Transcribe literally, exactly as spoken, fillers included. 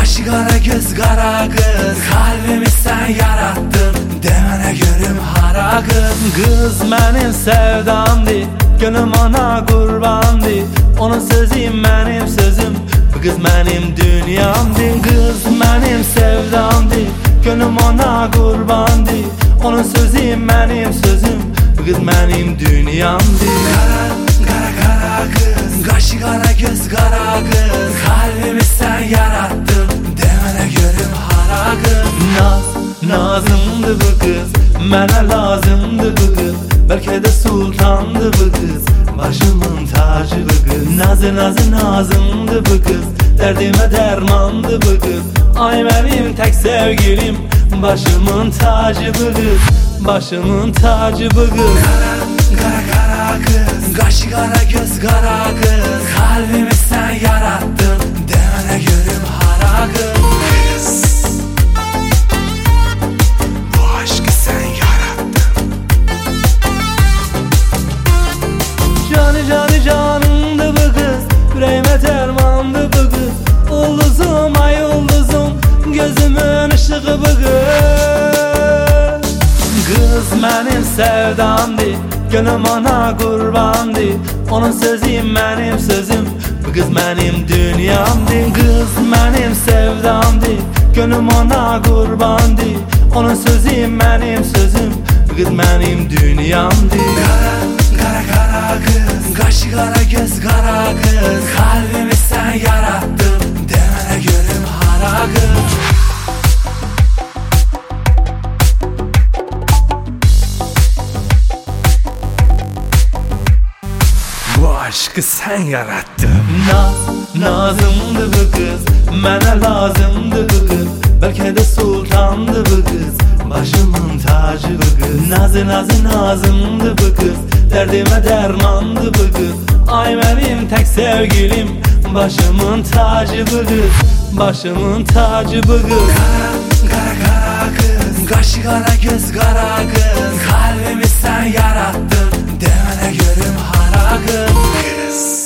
Kaşı kara göz kara kız, kalbimi sen yarattın, demene görüm hara kız. Kız benim sevdamdı, gönlüm ona kurbandı. Onun sözü benim sözüm, bu kız benim dünyamdı. Kız benim sevdamdı, gönlüm ona kurbandı. Onun sözü benim sözüm, bu kız benim dünyamdı. Kara kara kara kız, kaşı kara göz kara kız, kalbimi sen yarattın, demene görüm hara kız. Naz, nazımdı bu kız, mənə lazımdı bu kız. Belki de sultandı bu kız, başımın tacı bu kız. Nazı nazı nazımdı bu kız, derdime dermandı bu kız. Ay benim tek sevgilim, başımın tacı bu kız. Başımın tacı bu kız. Kara kara kara kız, kaşı kara göz kara kız, kalbimi sen yarattın, demene görüm hara kız. Bu aşkı sen yarattın. Canı canı canımdı bu kız, yüreğime dermandı bu kız. Ulduzum ay ulduzum, gözümün ışığı bu kız. Kız benim sevdamdı, gönlüm ona kurbandı. Onun sözü benim sözüm, bu kız benim dünyamdı. Kız benim sevdamdı, gönlüm ona kurbandı. Onun sözü benim sözüm, bu kız benim dünyamdı. Kara kara kara kız, kaşı kara göz kara kız, kalbimi sen yarattın, demene görüm hara kız. Bu aşkı sen yarattın. Naz, nazımdı bu kız, mənə lazımdı bu kız. Belki de sultandı bu kız, başımın tacı bu kız. Nazı nazı nazımdı bu kız, derdime dermandı bu kız. Ay benim tek sevgilim, başımın tacı bu kız. Başımın tacı bu kız. Kara kara kara kız, kaşı kara göz kara kız, kalbimi sen yarattın, demene görüm hara kız.